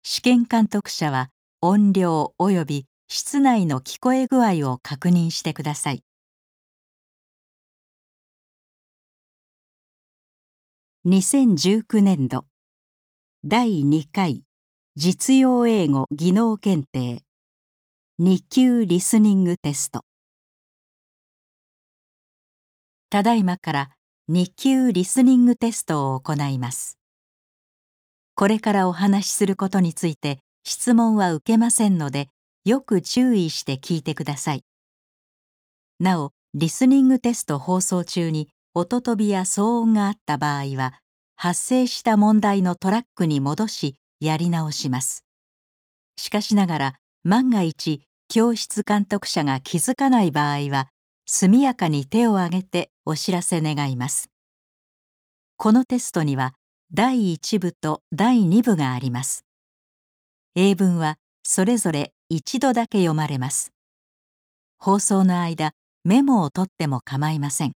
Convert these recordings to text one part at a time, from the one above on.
試験監督者は音量及び室内の聞こえ具合を確認してください。2019年度第2回実用英語技能検定2級リスニングテスト。ただいまから2級リスニングテストを行います。これからお話しすることについて質問は受けませんので、よく注意して聞いてください。なお、リスニングテスト放送中に音飛びや騒音があった場合は、発生した問題のトラックに戻しやり直します。しかしながら、万が一教室監督者が気づかない場合は、速やかに手を挙げてお知らせ願います。このテストには第1部と第2部があります。英文はそれぞれ一度だけ読まれます。放送の間、メモを取っても構いません。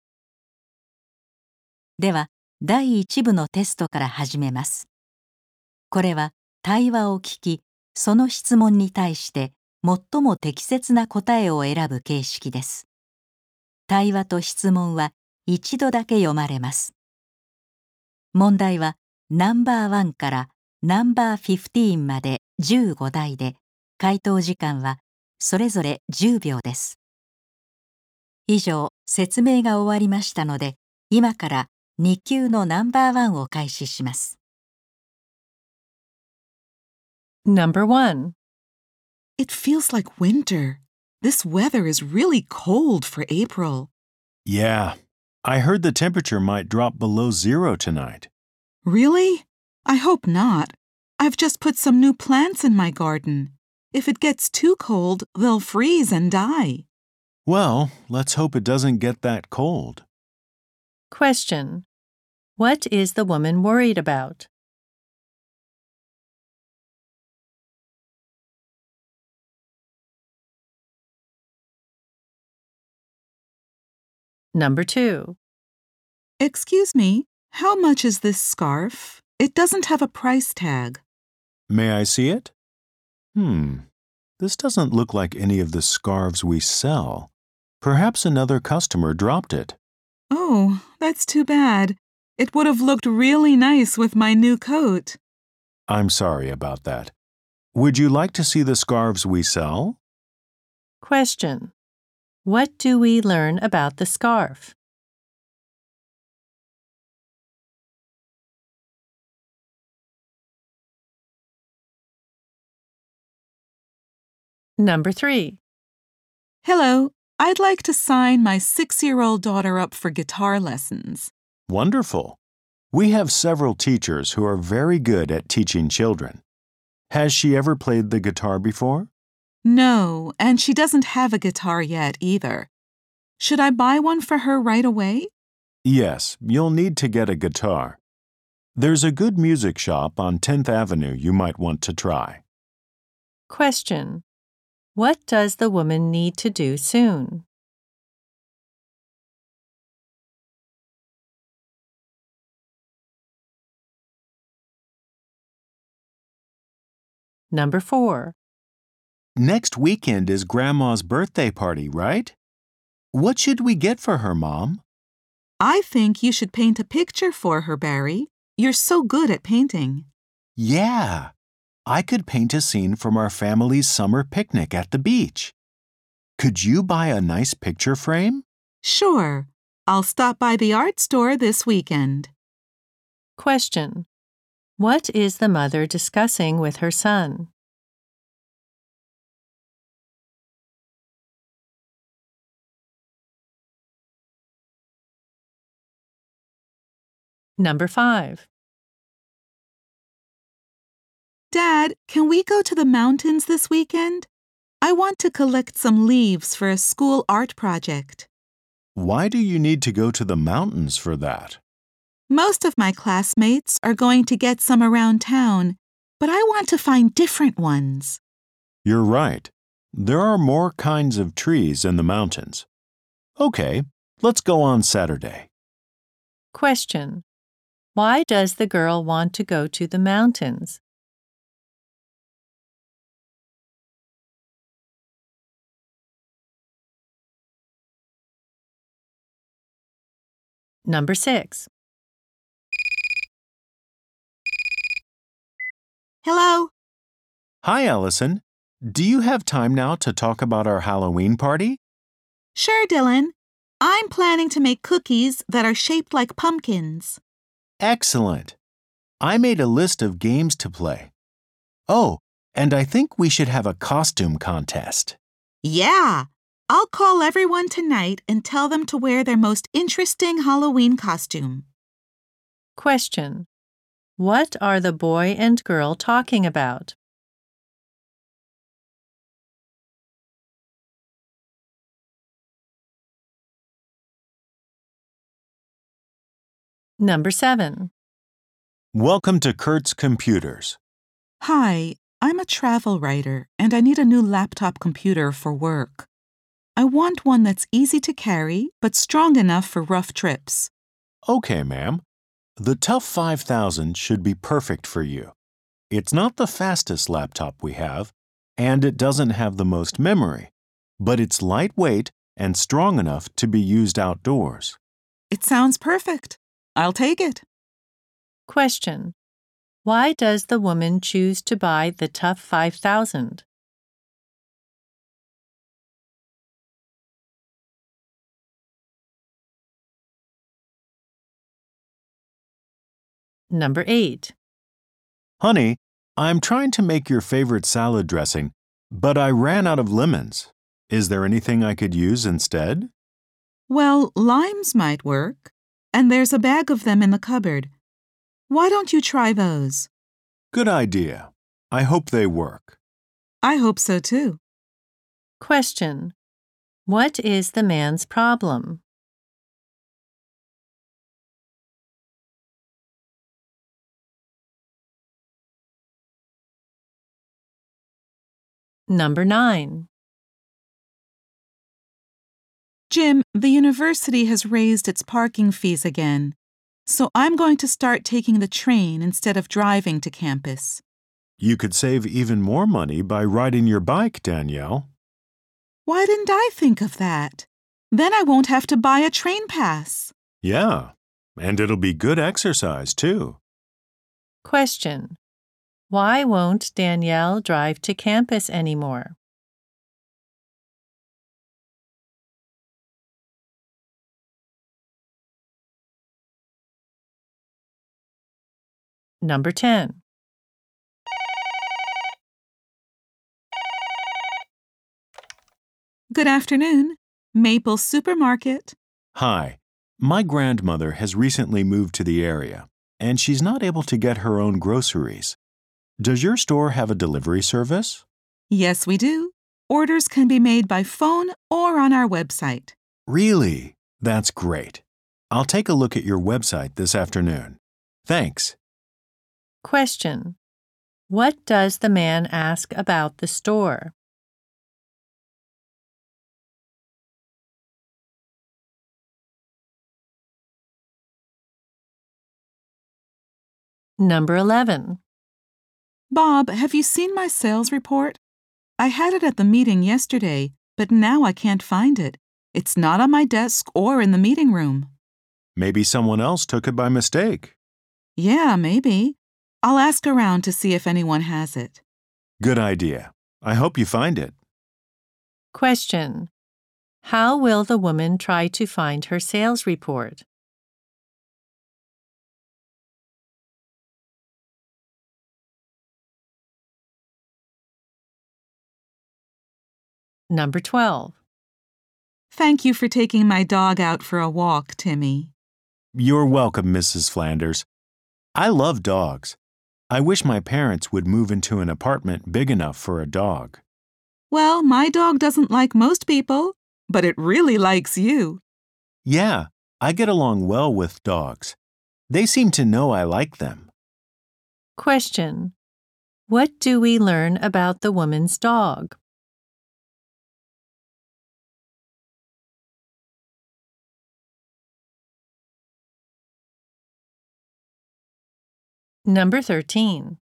では、第1部のテストから始めます。これは対話を聞き、その質問に対して最も適切な答えを選ぶ形式です。対話と質問は一度だけ読まれます。問題はナンバー1からナンバー15まで15題で、回答時間はそれぞれ10秒です。以上、説明が終わりましたので、今から2級のナンバー1を開始します。 Number 1. It feels like winter. This weather is really cold for April. Yeah, I heard the temperature might drop below zero tonight. Really? I hope not. I've just put some new plants in my garden. If it gets too cold, they'll freeze and die. Well, let's hope it doesn't get that cold. Question. What is the woman worried about? Number 2. Excuse me, how much is this scarf? It doesn't have a price tag. May I see it? This doesn't look like any of the scarves we sell. Perhaps another customer dropped it. Oh, that's too bad. It would have looked really nice with my new coat. I'm sorry about that. Would you like to see the scarves we sell? Question. What do we learn about the scarf? Number 3. Hello, I'd like to sign my 6-year-old daughter up for guitar lessons. Wonderful. We have several teachers who are very good at teaching children. Has she ever played the guitar before? No, and she doesn't have a guitar yet either. Should I buy one for her right away? Yes, you'll need to get a guitar. There's a good music shop on 10th Avenue you might want to try. Question. What does the woman need to do soon? Number 4. Next weekend is Grandma's birthday party, right? What should we get for her, Mom? I think you should paint a picture for her, Barry. You're so good at painting. Yeah, I could paint a scene from our family's summer picnic at the beach. Could you buy a nice picture frame? Sure. I'll stop by the art store this weekend. Question. What is the mother discussing with her son? Number 5. Dad, can we go to the mountains this weekend? I want to collect some leaves for a school art project. Why do you need to go to the mountains for that? Most of my classmates are going to get some around town, but I want to find different ones. You're right. There are more kinds of trees in the mountains. Okay, let's go on Saturday. Question. Why does the girl want to go to the mountains? Number 6. Hello? Hi, Allison. Do you have time now to talk about our Halloween party? Sure, Dylan. I'm planning to make cookies that are shaped like pumpkins. Excellent. I made a list of games to play. Oh, and I think we should have a costume contest. Yeah! I'll call everyone tonight and tell them to wear their most interesting Halloween costume. Question. What are the boy and girl talking about? Number 7. Welcome to Kurt's Computers. Hi, I'm a travel writer and I need a new laptop computer for work. I want one that's easy to carry but strong enough for rough trips. Okay, ma'am. The Tough 5000 should be perfect for you. It's not the fastest laptop we have, and it doesn't have the most memory, but it's lightweight and strong enough to be used outdoors. It sounds perfect. I'll take it. Question. Why does the woman choose to buy the Tough 5000? Number 8. Honey, I'm trying to make your favorite salad dressing, but I ran out of lemons. Is there anything I could use instead? Well, limes might work, and there's a bag of them in the cupboard. Why don't you try those? Good idea. I hope they work. I hope so too. Question. What is the man's problem? Number 9. Jim, the university has raised its parking fees again, so I'm going to start taking the train instead of driving to campus. You could save even more money by riding your bike, Danielle. Why didn't I think of that? Then I won't have to buy a train pass. Yeah, and it'll be good exercise, too. Question. Why won't Danielle drive to campus anymore? Number 10. Good afternoon. Maple Supermarket. Hi, my grandmother has recently moved to the area, and she's not able to get her own groceries. Does your store have a delivery service? Yes, we do. Orders can be made by phone or on our website. Really? That's great. I'll take a look at your website this afternoon. Thanks. Question. What does the man ask about the store? Number 11. Bob, have you seen my sales report? I had it at the meeting yesterday, but now I can't find it. It's not on my desk or in the meeting room. Maybe someone else took it by mistake. Yeah, maybe. I'll ask around to see if anyone has it. Good idea. I hope you find it. Question. How will the woman try to find her sales report? Number 12. Thank you for taking my dog out for a walk, Timmy. You're welcome, Mrs. Flanders. I love dogs. I wish my parents would move into an apartment big enough for a dog. Well, my dog doesn't like most people, but it really likes you. Yeah, I get along well with dogs. They seem to know I like them. Question. What do we learn about the woman's dog? Number 13.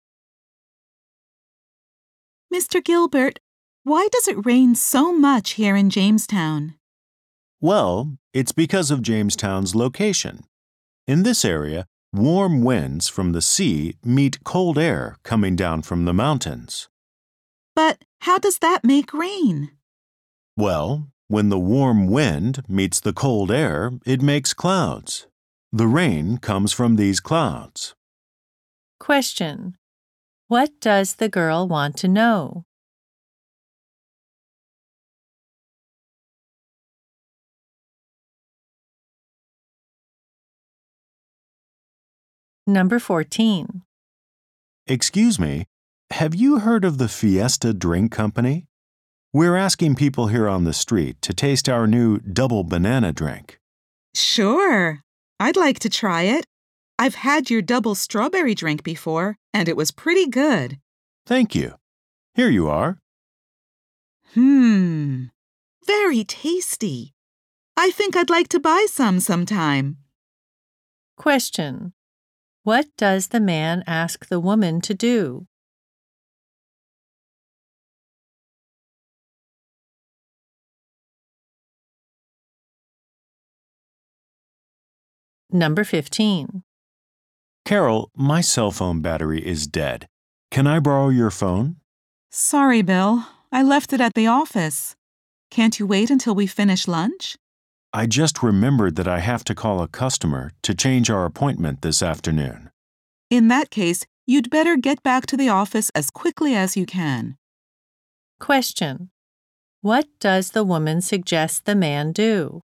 Mr. Gilbert, why does it rain so much here in Jamestown? Well, It's because of Jamestown's location. In this area, warm winds from the sea meet cold air coming down from the mountains. But how does that make rain? Well, when the warm wind meets the cold air, it makes clouds. The rain comes from these clouds. Question. What does the girl want to know? Number 14. Excuse me, have you heard of the Fiesta Drink Company? We're asking people here on the street to taste our new double banana drink. Sure. I'd like to try it. I've had your double strawberry drink before, and it was pretty good. Thank you. Here you are. Very tasty. I think I'd like to buy some sometime. Question. What does the man ask the woman to do? Number 15. Carol, my cell phone battery is dead. Can I borrow your phone? Sorry, Bill. I left it at the office. Can't you wait until we finish lunch? I just remembered that I have to call a customer to change our appointment this afternoon. In that case, you'd better get back to the office as quickly as you can. Question. What does the woman suggest the man do?